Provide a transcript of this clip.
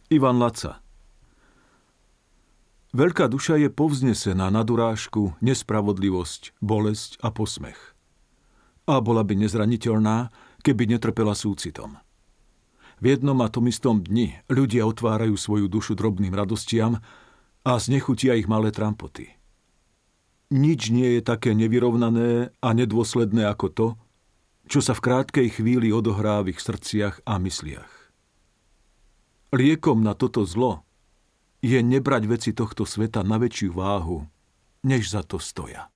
Ivan Laca. Veľká duša je povznesená nad urážku, nespravodlivosť, bolesť a posmech. A bola by nezraniteľná, keby netrpela súcitom. V jednom a tom istom dni ľudia otvárajú svoju dušu drobným radostiam a znechutia ich malé trampoty. Nič nie je také nevyrovnané a nedôsledné ako to, čo sa v krátkej chvíli odohrá v ich srdciach a mysliach. Liekom na toto zlo je nebrať veci tohto sveta na väčšiu váhu, než za to stoja.